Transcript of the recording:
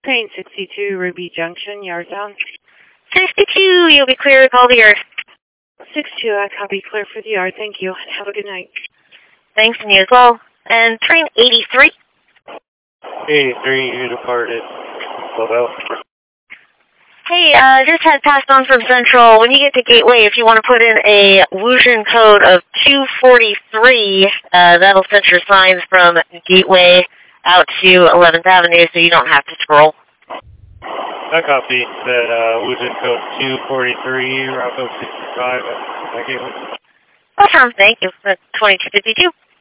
Train 62, Ruby Junction, Yardtown. 62, you'll be clear to call the yard. 62, I copy, clear for the yard. Thank you. Have a good night. Thanks, and you as well. And train 83. 83, you departed. Hello. Hey, just had passed on from Central. When you get to Gateway, if you want to put in a Wuzhen code of 243, that'll set your signs from Gateway out to 11th Avenue so you don't have to scroll. I copy that Wuzhen code 243, Route 65 at Gateway. Awesome, thank you. That's 2252.